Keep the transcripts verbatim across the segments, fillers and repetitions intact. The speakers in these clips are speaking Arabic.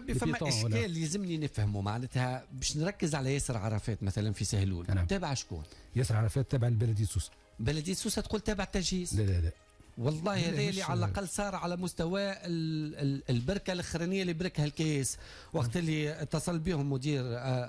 ربي فما اشكال يلزمني نفهمه، معناتها باش نركز على ياسر عرفات مثلا في سهلول. نعم. تابع شكون؟ ياسر عرفات تابع لبلديه سوسه. بلديه سوسه تقول تابع التجهيز؟ لا لا لا والله هذا اللي على الاقل صار على مستوى البركه الاخرانيه اللي بركها الكيس وقت اللي اتصل بهم مدير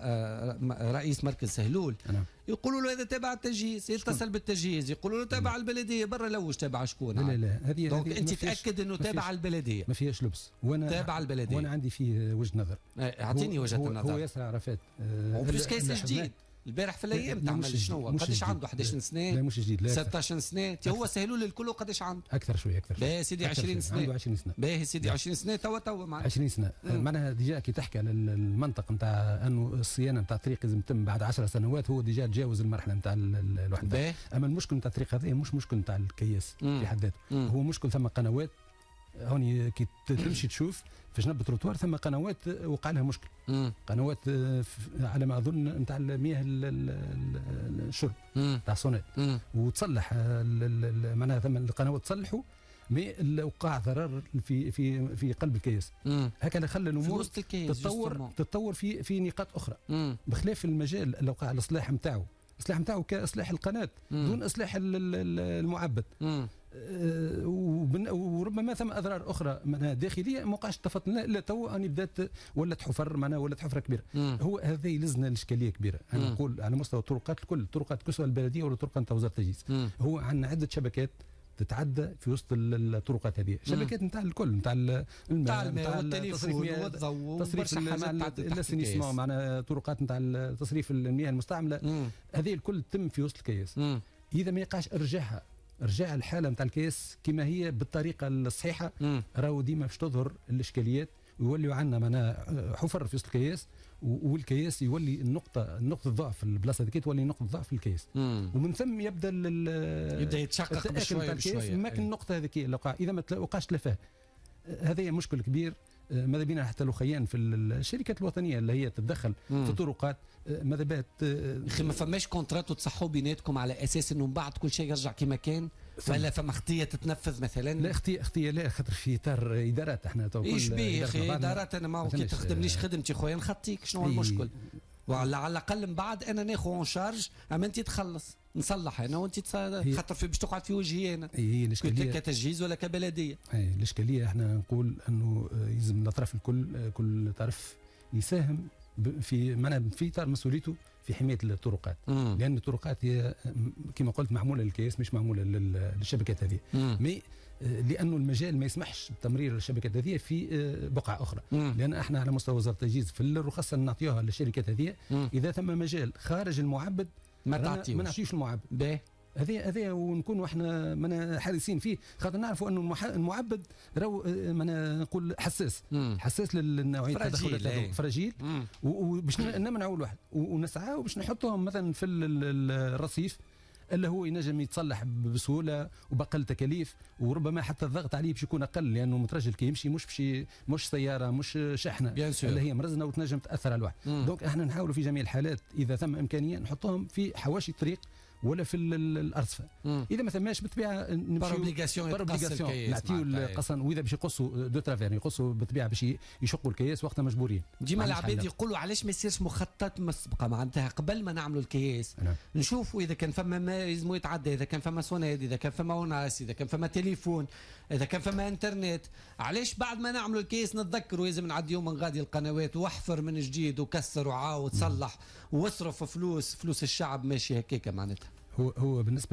رئيس مركز سهلول. نعم. يقولوا له هذا تابع التجهيز، يتصل بالتجهيز يقولوا له تابع البلديه، برا لوش تابع شكون؟ لا لا لا هذه دونك انت تاكد انه تابع البلديه، ما فيهاش لبس. وانا تابع البلديه وانا عندي فيه وجهه نظر. اعطيني وجهه النظر. هو ياسر عرفات وبلوس كيس جديد البارح في الايام تعمل شنو؟ قداش عنده؟ احد عشر سنه؟ لا مش جديد، لا ستة عشر سنه. هو سهلول الكل قداش عنده؟ اكثر شويه اكثر شويه. باهي سيدي عشرين سنه. عنده عشرين سنه. باهي سيدي عشرين سنه توا توا معناها عشرين سنه. معناها ديجا كي تحكي على المنطق نتاع انه الصيانه نتاع الطريق لازم تتم بعد عشر سنوات، هو ديجا تجاوز المرحله نتاع الوحده. اما المشكل نتاع الطريق هذا مش مشكل نتاع الكياس في حد ذاته، هو مشكل ثم قنوات هوني كي تمشي تشوف في جنب التروتوار ثم قنوات وقع لها مشكل. مم. قنوات على ما اظن نتاع المياه الشرب نتاع صونات، وتصلح معناها ثم القنوات تصلحوا مي وقع ضرر في في في قلب الكياس. هكا اللي خلى الامور تتطور تتطور في في نقاط اخرى. مم. بخلاف المجال اللي وقع الاصلاح نتاعو، الاصلاح نتاعو كاصلاح القناه دون اصلاح المعبد. مم. أه وربما ثم اضرار اخرى معناها داخليه ما وقعش تفاصيل لا تو اني بدات ولات حفر معناها ولات حفره كبيره. مم. هو هذا يلزنا الاشكاليه كبيره. انا نقول على مستوى الطرقات الكل، طرقات كسوة البلديه ولا طرقات نتاع وزاره التجهيز، هو عندنا عده شبكات تتعدى في وسط الطرقات هذه، شبكات نتاع الكل نتاع الماء نتاع والتليفون والضوء تصريف الاسانسمون معنا طرقات نتاع تصريف المياه المستعمله، هذه الكل تتم في وسط الكياس. مم. اذا ما يقعش ارجعها رجع الحاله نتاع الكيس كما هي بالطريقه الصحيحه، راهو ديما باش تظهر الاشكاليات ويوليو عندنا معناها حفر في وسط الكياس، والكياس يولي النقطه نقطه ضعف البلاصه هذيك تولي نقطه ضعف في الكيس، ومن ثم يبدا يبدا يتشقق بشويه بشويه. لكن النقطه هذيك اذا ما وقعش تلفاه هذا مشكل كبير. ماذا بينا حتى الاخيان في الشركات الوطنيه اللي هي تتدخل مم. في الطرقات، ماذا بات اخي ما فماش كونترات وتصحوا بيناتكم على اساس انه من بعد كل شيء يرجع كما كان، ولا فما خطيه تتنفذ مثلا؟ لا اختي اختي لا خاطر في اطار ادارات احنا تو ايش بيه اخي ادارات؟ انا ما كي تخدمنيش خدمتي خويا نخطيك، شنو المشكل؟ وعلى على الاقل من بعد انا ناخذ اون شارج، اما انت تخلص نصلح انا وانت خاطر في باش تقعد في وجهي انا. هي الاشكاليه كتجهيز ولا كبلديه. هي الاشكاليه احنا نقول انه يلزم الاطراف الكل كل طرف يساهم في معناها في اطار مسؤوليته في حمايه الطرقات. مم. لان الطرقات هي كما قلت معموله للكياس مش معموله للشبكات هذه، مي لانه المجال ما يسمحش بتمرير الشبكات هذه في بقعه اخرى. مم. لان احنا على مستوى وزاره التجهيز في الرخصه اللي نعطيوها للشركات هذه، اذا ثم مجال خارج المعبد ما تعطيوش ما نعطيوش المعبد. باهي هذه هذه ونكونوا احنا من حريصين فيه، خاطر نعرفوا انه المعبد راهو من نقول حساس مم. حساس للنوعيه التدخلات فراجيل، وباش نمنعوا الواحد ونسعى باش نحطهم مثلا في الرصيف اللي هو ينجم يتصلح بسهوله وباقل تكاليف، وربما حتى الضغط عليه باش يكون اقل لانه مترجل كي يمشي مش بشي مش سياره مش شحنه اللي هي مرزنه وتنجم تاثر على الواحد. دونك احنا نحاولوا في جميع الحالات اذا ثم امكانيه نحطهم في حواشي الطريق ولا في الارصفه. اذا ما ثماش بالطبيعه نمشيو بارابليكاسيون نعطيو القصن، واذا باش يقصوا دو ترافير يقصوا بالطبيعه باش يشقوا الكياس وقتها مجبورين. ديما العباد يقولوا علاش ما يصيرش مخطط مسبقه معناتها قبل ما نعملوا الكياس أنا. نشوفوا اذا كان فما ما يلزموا يتعدى، اذا كان فما سوناد، اذا كان فما وناس، اذا كان فما تليفون، اذا كان فما انترنت، علاش بعد ما نعملوا الكيس نتذكروا لازم نعدي يوم من غادي القنوات واحفر من جديد وكسر وعاود صلح واصرف فلوس فلوس الشعب ماشي هكاك معناتها. هو هو بالنسبه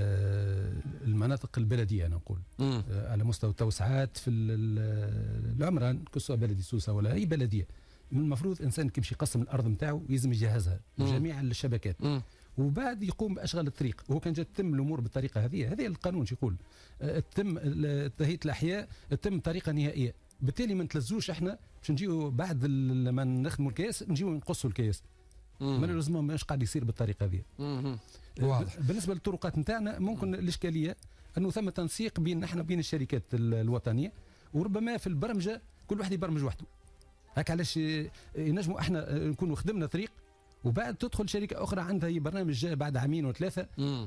للمناطق البلديه انا نقول مم. على مستوى التوسعات في العمران كسوة بلدي سوسه ولا اي بلديه، من المفروض انسان كي باش يقسم الارض نتاعو يلزم يجهزها جميع الشبكات مم. وبعد يقوم باشغال الطريق. وهو كان جات تتم الامور بالطريقه هذه، هذه القانون شو يقول، تتم تهيئه الاحياء تتم بطريقه نهائيه، بالتالي ما نتلزوش احنا باش نجيو بعد لما نخدموا الكياس نجيو نقصوا الكياس، ما لازم ماش قاعد يصير بالطريقه هذه. بالنسبه للطرقات نتاعنا ممكن الاشكاليه انه ثم تنسيق بين احنا بين الشركات الوطنيه، وربما في البرمجه كل واحد يبرمج وحده. هكا علاش ينجموا احنا نكونوا خدمنا طريق وبعد تدخل شركه اخرى عندها برنامج بعد عامين وثلاثه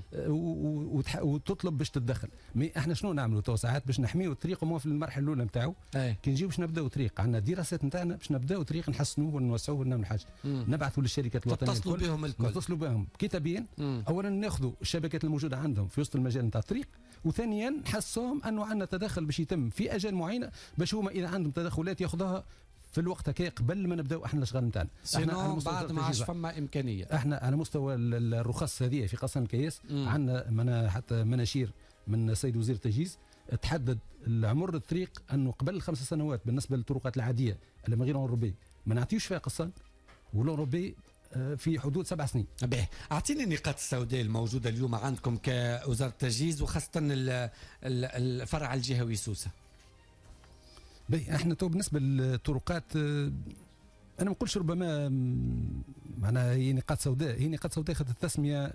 وتطلب باش تتدخل. مي احنا شنو نعملوا تو ساعات باش نحميو الطريق وما في المرحله الاولى نتاعو كي نجيو باش نبداو طريق عندنا دراسات نتاعنا باش نبداو طريق نحسنوه ونوسعوه ونعملوا حاجه نبعثوا للشركات الوطنيه نتصلوا بهم الكل نتصلوا بهم كتابيا. اولا ناخذوا الشبكات الموجوده عندهم في وسط المجال نتاع الطريق، وثانيا نحسوهم انه عندنا تدخل باش يتم في اجال معينه باش هما اذا عندهم تدخلات ياخذوها في الوقت هكا قبل ما نبداو احنا الاشغال نتاعنا. احنا بعد ما عادش فما امكانيه. احنا على مستوى الرخص هذه في قصر الكياس عندنا منا حتى مناشير من السيد وزير التجهيز تحدد العمر الطريق انه قبل خمس سنوات بالنسبه للطرقات العاديه اللي من غير اوروبي ما نعطيوش فيها قصان، والاوروبي في حدود سبع سنين. باهي، اعطيني النقاط السوداء الموجوده اليوم عندكم كوزاره التجهيز وخاصه الفرع الجهوي سوسه. باهي، احنا تو بالنسبه للطرقات انا ما نقولش ربما معناها هي نقاط سوداء، هي نقاط سوداء خدت التسميه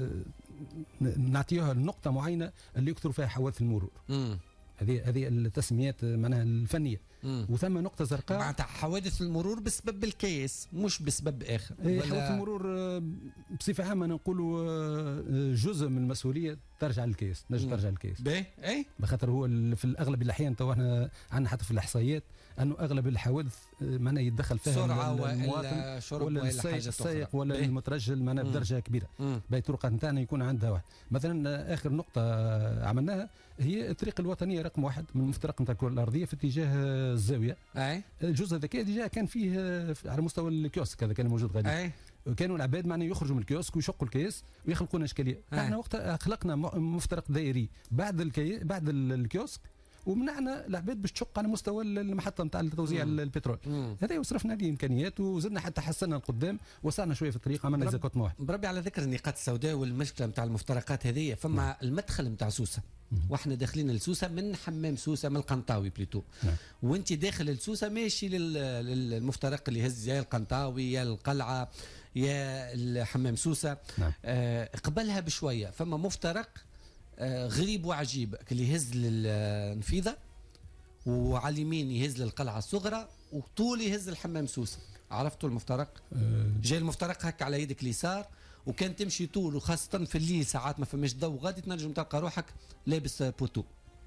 نعطيوها لنقطه معينه اللي يكثر فيها حوادث المرور. امم هذه هذه التسميات معناها الفنيه. مم. وثم نقطه زرقاء معناتها حوادث المرور بسبب الكيس مش بسبب اخر. إيه، حوادث المرور بصفه عامه نقولوا جزء من المسؤوليه ترجع للكيس، نجم ترجع للكيس. باهي، اي بخاطر هو في الاغلب الاحيان تو احنا عندنا حتى في الاحصائيات انه اغلب الحوادث معناها يتدخل فيها سرعه ولا شرب ولا السائق السائق ولا بيه. المترجل معناها بدرجه كبيره. باهي، الطرقات نتاعنا يكون عندها واحد. مثلا اخر نقطه عملناها هي الطريق الوطنيه رقم واحد من المفترق نتاع الكره الارضيه في اتجاه الزاويه. اي الجزء هذاك ديجا كان فيه على مستوى الكيوسك هذا كان موجود غادي. اي كانوا العباد معناها يخرجوا من الكيوسك ويشقوا الكيس ويخلقوا لنا اشكاليه. احنا وقتها خلقنا مفترق دائري بعد الكي بعد الكيوسك ومنعنا العباد باش تشق على مستوى المحطه نتاع توزيع البترول. هذا وصرفنا عليه امكانيات وزدنا حتى حسنا القدام، وسعنا شويه في الطريق، عملنا زكوت واحد. بربي على ذكر النقاط السوداء والمشكله نتاع المفترقات هذه، فما نعم. المدخل نتاع سوسه واحنا داخلين لسوسه من حمام سوسه من القنطاوي بليتو. نعم. وانت داخل لسوسه ماشي للمفترق اللي يهز يا القنطاوي يا القلعه يا الحمام سوسه. نعم. آه قبلها بشويه فما مفترق آه غريب وعجيب اللي يهز للنفيذه وعلى اليمين يهز للقلعه الصغرى وطول يهز الحمام سوسه. عرفتوا المفترق؟ أه جاي المفترق هكا على يدك اليسار وكان تمشي طول، وخاصه في الليل ساعات ما فماش ضوء غادي تنجم تلقى روحك لابس بوتو.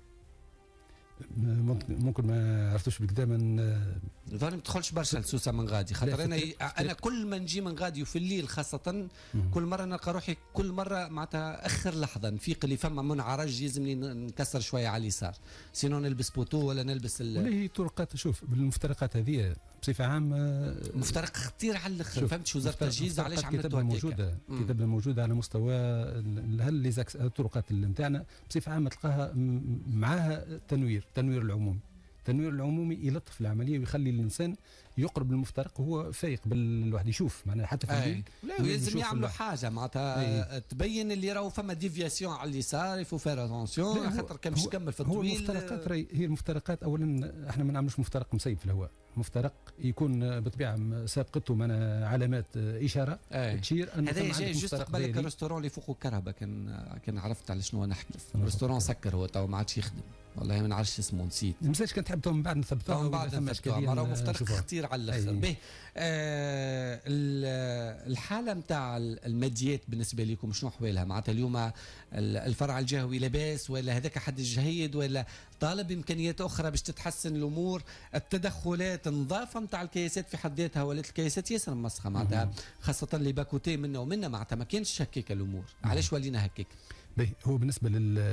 ممكن ما عرفتوش بالكدا من ظهري ما تدخلش برشا لسوسه من غادي، خاطر انا انا كل ما نجي من غادي وفي الليل خاصه مم. كل مره نلقى روحي كل مره معناتها اخر لحظه نفيق اللي فما منعرج يلزمني نكسر شويه على اليسار، سينو نلبس بوتو ولا نلبس ال... ولا هي طرقات. شوف بالمفترقات هذه بصفه عامه مفترق خطير على الاخر، فهمت وزاره التجهيز علاش عملتوا كتابنا موجوده كتابنا موجوده على مستوى هل الطرقات نتاعنا بصفه عامه تلقاها معاها تنوير تنوير العمومي. التنوير العمومي يلطف العمليه ويخلي الانسان يقرب للمفترق وهو فايق بالواحد يشوف معناها حتى في الليل. لا لازم يعملوا حاجه معناتها تبين اللي راهو فما ديفياسيون على اليسار يفو فير اتونسيون خاطر كان باش تكمل في الطويل. هو المفترقات هي المفترقات اولا احنا ما نعملوش مفترق مسيب في الهواء، مفترق يكون بطبيعه سابقته من علامات اشاره أي. تشير ان هذا جاي جوست قبالك الريستورون اللي فوقه كرهبه كان كان عرفت على شنو نحكي. الريستورون سكر هو تو ما عادش يخدم والله ما نعرفش اسمه نسيت. مساج كان تحب من بعد نثبتوها من بعد نثبتوها مرة مفترق خطير على الاخر. به آه الحاله نتاع الماديات بالنسبه لكم شنو احوالها؟ معناتها اليوم الفرع الجهوي لاباس ولا هذاك حد جيد ولا طالب امكانيات اخرى باش تتحسن الامور؟ التدخلات النظافه نتاع الكياسات في حد ذاتها ولات الكياسات ياسر مسخه معناتها خاصه اللي باكوتي منا ومنا معناتها ما كانش هكاك الامور. علاش ولينا هكاك؟ باهي هو بالنسبه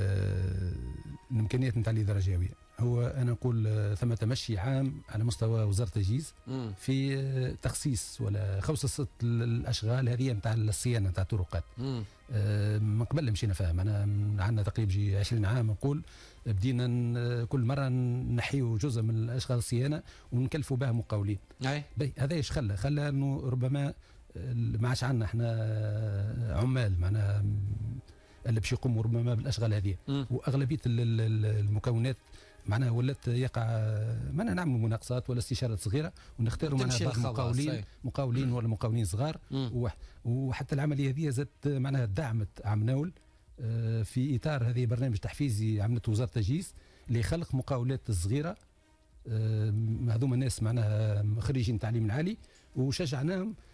للامكانيات نتاع الاداره الجهويه هو انا نقول ثم تمشي عام على مستوى وزاره التجهيز في تخصيص ولا خوصصه الاشغال هذه نتاع الصيانه نتاع الطرقات. آه من قبل مشينا فيها انا عندنا تقريبا جي عشرين عام نقول بدينا كل مره نحيو جزء من اشغال الصيانه ونكلفوا بها مقاولين. باهي هذا ايش خلى؟ خلى انه ربما ما عادش عندنا احنا عمال معناها اللي باش يقوموا ربما بالاشغال هذه، واغلبيه المكونات معناها ولات يقع معناها نعملوا مناقصات ولا استشارات صغيره ونختاروا معناها بعض مقاولين مقاولين ولا مقاولين صغار. وحتى العمليه هذه زادت معناها دعمت عمناول في اطار هذه برنامج تحفيزي عملته وزاره التجهيز اللي خلق مقاولات صغيره. هذوما الناس معناها خريجين التعليم العالي وشجعناهم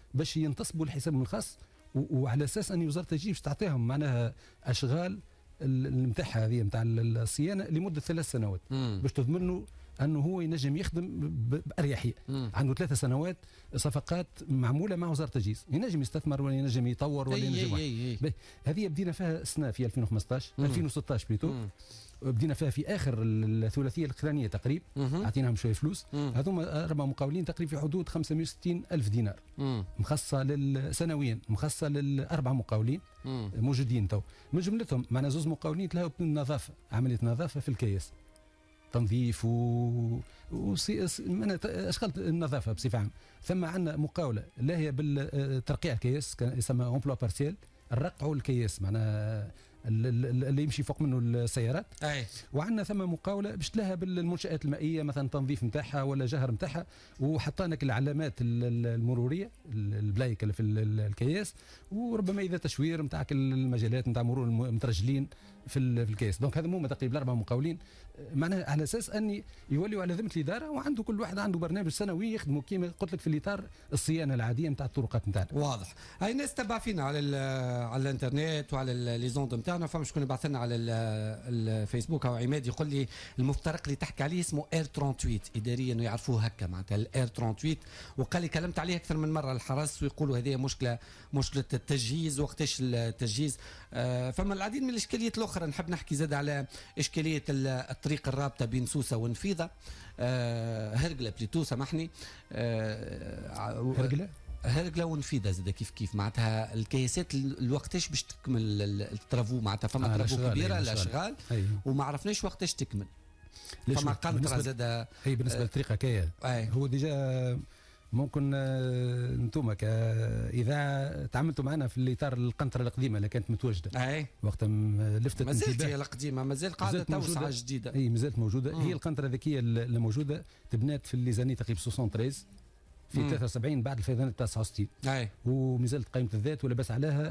باش ينتصبوا لحسابهم الخاص، وعلى اساس ان وزاره التجهيز باش تعطيهم معناها اشغال نتاعها هذه نتاع الصيانه لمده ثلاث سنوات باش تضمن له انه هو ينجم يخدم باريحيه. عنده ثلاث سنوات صفقات معموله مع وزاره التجهيز، ينجم يستثمر ولا ينجم يطور ولا ينجم. هذه بدينا فيها السنه في ألفين وخمسطاش ألفين وستطاش بليتو، بدينا فيها في اخر الثلاثيه الاخرانيه تقريبا، اعطيناهم شويه فلوس. هذوما اربع مقاولين تقريبا في حدود خمسمائة وستين الف دينار مخصصه سنويا، مخصصه للاربع مقاولين موجودين تو. من جملتهم معنا زوز مقاولين تلاقوا بالنظافه، عمليه نظافه في الكياس، تنظيف و من اشغال النظافه بصفه عامه. ثم عندنا مقاوله لا هي بالترقيع الكياس، يسمى امبلوا بارسيال، الرقع الكياس معناها اللي يمشي فوق منه السيارات. أي. وعندنا ثم مقاوله باش تلها بالمنشات المائيه مثلا تنظيف نتاعها ولا جهر نتاعها، وحطينا لك العلامات المروريه البلايك في الكياس، وربما اذا تشوير نتاع المجالات نتاع مرور المترجلين في الكيس. دونك هذا هما تقريبا الاربع مقاولين، معناها على اساس اني يوليوا على ذمه الاداره، وعنده كل واحد عنده برنامج سنوي يخدموا كيما قلت لك في الاطار الصيانه العاديه نتاع الطرقات نتاعنا. واضح. هاي الناس تبع فينا على على الانترنت وعلى لي زوند نتاعنا، فما شكون يبعث لنا على الفيسبوك او عماد يقول لي المفترق اللي تحكي عليه اسمه اير ثمانية وثلاثين، اداريا انه يعرفوه هكا معناتها الاير ثمانية وثلاثين، وقال لي كلمت عليه اكثر من مره الحرس ويقولوا هذه مشكله مشكله التجهيز، وقتاش التجهيز. آه فما العديد من الاشكاليات الاخرى. نحب نحكي زاد على اشكاليه الطريق الرابطه بين سوسه ونفيذه، آه هرقله بليتو سامحني، آه هرقله هرقله ونفيذه زاد كيف كيف معناتها الكياسات الوقتاش باش تكمل الترافو، معناتها فما آه ترافو كبيره الاشغال وما عرفناش وقتاش تكمل. فما قنطره زاد هي بالنسبه للطريق هكايا هو ديجا ممكن انتم اذا تعاملتوا معنا في الاطار القنطره القديمه اللي كانت متواجده اي وقت لفتت ما زالت هي القديمه، ما زال قاعده توسعه جديده. اي ما زالت موجوده. مم. هي القنطره الذكيه اللي موجوده تبنات في الليزاني تقريبا ثلاثة وستين في مم. ثلاثة وسبعين بعد الفيضانات تاع تسعة وستين، اي وما زالت قائمه الذات ولا بس عليها،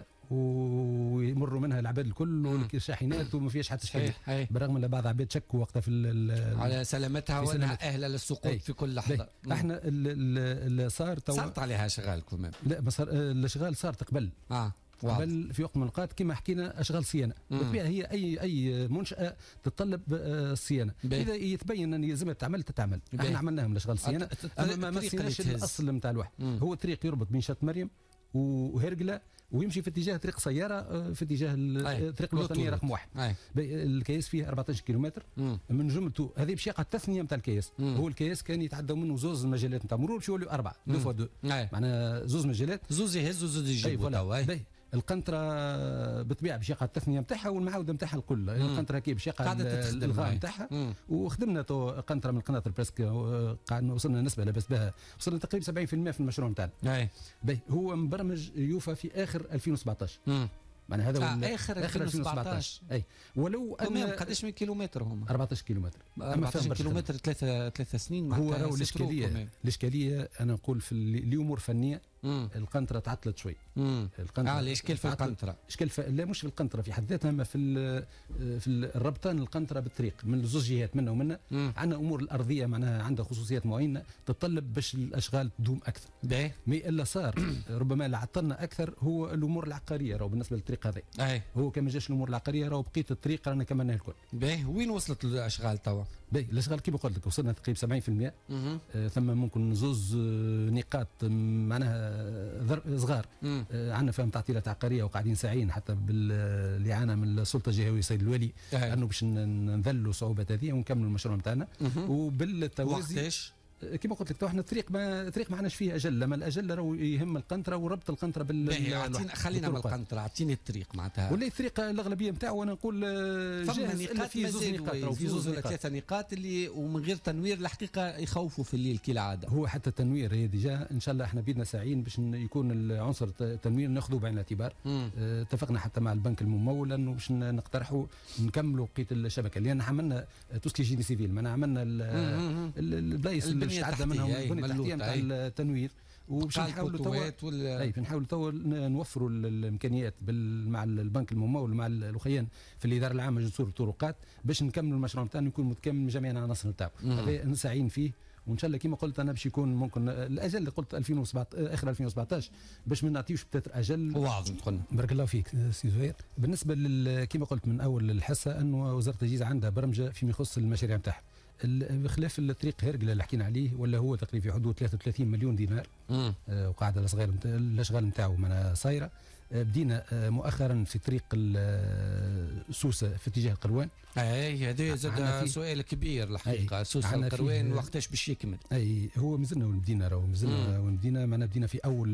ويمروا منها العباد الكل والشاحنات وما فيهاش حتى اشكاليه، بالرغم ان بعض العباد شكوا وقتها في على سلامتها وانها اهله للسقوط في كل لحظه. احنا اللي صار تو صارت عليها اشغال كمان، لا بس الاشغال صارت قبل اه قبل في وقت من الاوقات كما حكينا اشغال صيانه. بالطبيعه هي اي اي منشاه تتطلب الصيانه، اذا يتبين ان يلزمها تعمل تتعمل. احنا عملناها من اشغال الصيانه، اما ما مسيناش الاصل نتاع الواحد. مم. هو طريق يربط بين شط مريم وهرقله ويمشي في اتجاه طريق سياره في اتجاه الطريق الوطنيه رقم واحد. أي. الكياس فيه أربعة عشر كيلومتر. مم. من جملته هذه باش يقع التثنيه نتاع الكياس. مم. هو الكياس كان يتعدوا منه زوز مجالات نتاع مرور باش يوليوا اربعه دو فوا دو، معناها زوز مجالات، زوز يهزوا زوز يجيبوا. القنطره بالطبيعه باش يقع التثنيه نتاعها والمعاوده نتاعها الكل. القنطره كي باش يقع الالغاء نتاعها، وخدمنا تو قنطره من القناطر بريسك قاعد وصلنا نسبه لاباس بها، وصلنا تقريبا سبعين بالمئة في المشروع نتاعنا. باهي هو مبرمج يوفى في اخر ألفين وسبعطاش. معناها هذا آه اخر ألفين وسبعطاش. اي ولو ان قداش من كيلومتر هما؟ أربعة عشر كيلومتر. أربعة عشر كيلومتر ثلاثه ثلاثه سنين. هو راهو الاشكاليه الاشكاليه انا نقول في لامور فنيه. مم. القنطره تعطلت شوي. القنطره اه الاشكال في القنطره، اشكال ف... لا مش في القنطره في حد ذاتها، اما في في الربطان القنطره بالطريق من زوج جهات منا ومنا. عندنا امور الارضيه معناها عندها خصوصيات معينه تتطلب باش الاشغال تدوم اكثر. باهي مي الا صار ربما اللي عطلنا اكثر هو الامور العقاريه. راهو بالنسبه للطريق هذا اي هو كما جاش الامور العقاريه راهو بقيه الطريق رانا كملناه الكل. باهي وين وصلت الاشغال توا؟ باهي الاشغال كيما قلت لك وصلنا تقريبا سبعين بالمئة. آه ثم ممكن زوز نقاط معناها صغار آه عندنا فيهم تعطيلات عقاريه وقاعدين ساعين حتى بالاعانه من السلطه الجهويه سيد الوالي انه باش نذلوا صعوبات هذه ونكملوا المشروع نتاعنا. وبالتوازي وقتاش كما قلت لك تو احنا الطريق ما الطريق ما عندناش فيه اجل، لما الاجل راهو يهم القنطره وربط القنطره بال خلينا من القنطره، اعطيني الطريق معناتها. ولا الطريق الاغلبيه نتاعو انا نقول جاهز الا في زوج نقاط في زوج ولا ثلاثه نقاط اللي ومن غير تنوير الحقيقه يخوفوا في الليل كالعاده. هو حتى التنوير هي ديجا ان شاء الله احنا بيدنا ساعين باش يكون العنصر التنوير ناخذوه بعين الاعتبار. اه اتفقنا حتى مع البنك الممول انه باش نقترحوا نكملوا بقيه الشبكه، لان عملنا توسكي جيني سيفيل ما عملنا البلايص اللي تعدى منهم البنيه التحتيه نتاع التنوير، وباش نحاولوا توا اي نحاولوا توا نوفروا الامكانيات مع البنك الممول مع الاخيان في الاداره العامه لجسور الطرقات باش نكملوا المشروع نتاعنا يكون متكامل من جميع العناصر نتاعو. هذا نسعين فيه وان شاء الله كما قلت انا باش يكون ممكن الاجل اللي قلت ألفين وسبعة عشر اخر ألفين وسبعطاش باش ما نعطيوش بتاتر اجل واضح. بارك الله فيك سي زهير. بالنسبه كما قلت من اول الحصه انه وزاره التجهيز عندها برمجه فيما يخص المشاريع نتاعها، بخلاف الطريق هرقله اللي حكينا عليه ولا هو تقريبا في حدود ثلاثة وثلاثين مليون دينار آه وقاعده الصغير الاشغال نتاعو معنا صايره. بدينا مؤخرا في طريق سوسه في اتجاه القروان. اي هذا زاد سؤال كبير الحقيقه، سوسه القروان وقتاش باش يكمل؟ اي هو مازلنا وين راهو مازلنا وين بدينا معنا بدينا في اول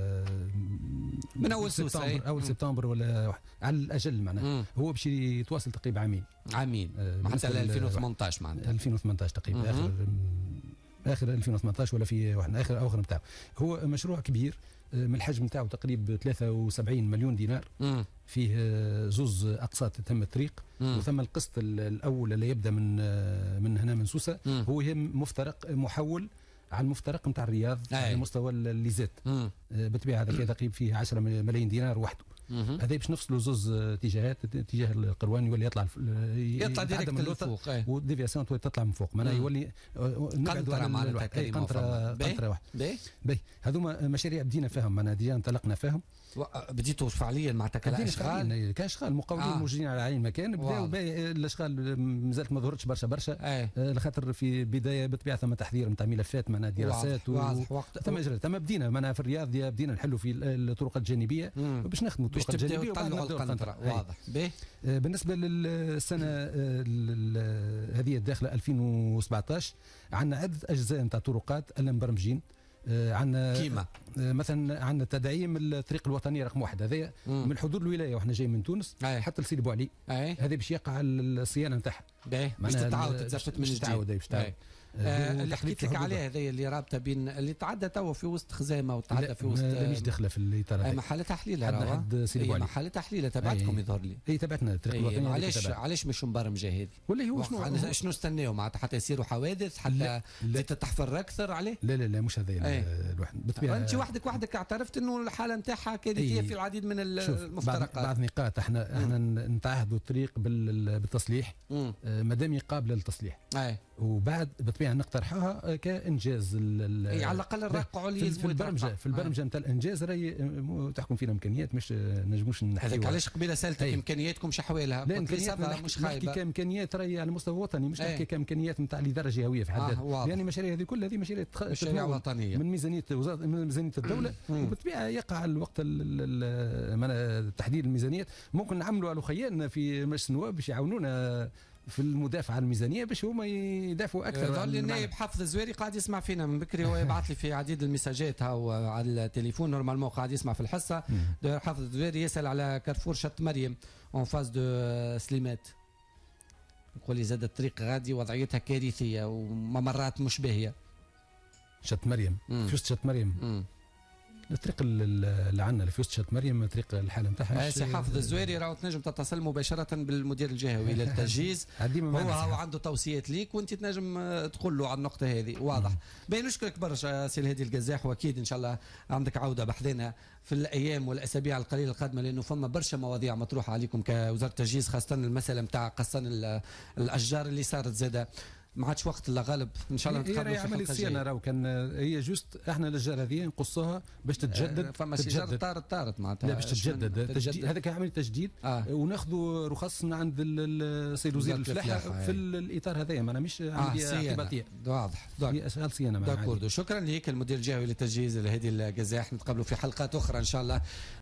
من اول سوسه اول سبتمبر ولا على الاجل معناها هو باش يتواصل تقريبا عامين عامين حتى ألفين وثمانطاش معناها ألفين وثمانطاش تقريبا اخر اخر ألفين وثمانطاش ولا في واحد اخر اواخر نتاعو. هو مشروع كبير من الحجم نتاعو تقريبا ثلاثة وسبعين مليون دينار. مم. فيه زوز اقساط تم الطريق مم. وثم القسط الاول اللي يبدا من من هنا من سوسه مم. هو مفترق محول على المفترق نتاع الرياض على مستوى الليزات بالطبيعه هذا تقريبا فيه عشرة ملايين دينار وحده. هذا باش نفصلوا زوز اتجاهات، اتجاه القروان يولي يطلع يطلع ديريكت من الفوق وديفياسيون تطلع من فوق معناها يولي قنطره معناتها قنطره قنطره واحده. باهي هذوما مشاريع بدينا فيهم معناها ديجا انطلقنا فيهم. بديتوا فعليا معناتها كاشغال كاشغال مقاولين آه. موجودين على عين مكان بداوا الاشغال مازالت ما ظهرتش برشا برشا آه. لخاطر في بدايه بالطبيعه ثم تحضير نتاع ملفات معناها دراسات و... ثم اجراءات ثم بدينا معناها في الرياض بدينا نحلوا في الطرق الجانبيه باش نخدموا الطرق الجانبيه وطلعوا القنطره. واضح. بالنسبه للسنه هذه الداخله ألفين وسبعطاش عندنا عده اجزاء نتاع طرقات مبرمجين. عندنا كيما مثلا عندنا تدعيم الطريق الوطنيه رقم واحد هذايا من حدود الولايه وحنا جايين من تونس أي. حتى لسيدي بوعلي هذا باش يقع الصيانه نتاعها باش تتعاود تتزفت من جديد. تتعاود باش تتعاود آه اللي حكيت لك عليه هذه اللي رابطه بين اللي تعدى توا في وسط خزامه وتعدى في وسط مش داخله في اللي ترى محل تحليل عندنا حد سيدي بوعلي محل تحليل تبعتكم يظهر لي. اي تبعتنا الطريق الوطنيه. علاش علاش مش مبرمجه هذه؟ ولا هو شنو شنو استناو معناتها حتى يصيروا حوادث حتى تتحفر اكثر عليه؟ لا لا لا مش هذا الواحد بالطبيعه انت وحدك وحدك اعترفت انه الحاله نتاعها كارثيه في العديد من المفترقات. بعض نقاط احنا احنا نتعهدوا الطريق بالتصليح مادام قابله للتصليح وبعد بالطبيعه نقترحوها كانجاز. اي على الاقل الرقع اللي في البرمجه في البرمجه نتاع الانجاز راهي تحكم فينا امكانيات مش نجموش نحكيو. هذاك علاش قبيله سالتك امكانياتكم شحوالها؟ لا امكانيات مش خايبه. نحكي كامكانيات راهي على مستوى وطني مش نحكي كامكانيات نتاع الاداره الجهويه في حد ذاتها. آه يعني المشاريع هذه كلها هذه مشاريع مشاريع وطنيه من ميزانيه وزاره من ميزانيه الدوله وبالطبيعه يقع الوقت تحديد الميزانيات. ممكن نعملوا على خيالنا في مجلس النواب باش يعاونونا في المدافع عن الميزانيه باش هما يدافعوا اكثر. يظل لي النائب حافظ الزويري قاعد يسمع فينا من بكري، هو يبعث لي في عديد المساجات هاو على التليفون نورمالمون قاعد يسمع في الحصه. حافظ الزويري يسال على كارفور شط مريم اون فاز دو سليمات، يقول لي زاد الطريق غادي وضعيتها كارثيه وممرات مش باهيه. شط مريم في وسط شط مريم مم. الطريق اللي عندنا اللي في وسط شط مريم طريق الحاله نتاعها. سي حافظ الزويري راهو تنجم تتصل مباشره بالمدير الجهوي للتجهيز هو هو عنده توصيات ليك وانت تنجم تقول له على النقطه هذه. واضح. باين نشكرك برشا سي الهادي القزاح، واكيد ان شاء الله عندك عوده بحذنا في الايام والاسابيع القليله القادمه لانه فما برشا مواضيع مطروحه عليكم كوزاره التجهيز، خاصه المساله نتاع قصان الاشجار اللي صارت زاده ما عادش وقت الا غالب ان شاء الله نتقابلوا في عمليه الصيانه راهو كان هي جوست احنا الاشجار هذه نقصوها باش تتجدد. فما شجر طارت طارت معناتها لا باش تتجدد تجديد هذاك عمليه تجديد آه. وناخذوا رخص من عند السيد وزير الفلاحه في الاطار هذايا معناها مش عمليه اعتباطيه. واضح هي اشغال صيانه. شكرا لك المدير الجهوي للتجهيز الهادي القزاح، نتقابلوا في حلقات اخرى ان شاء الله.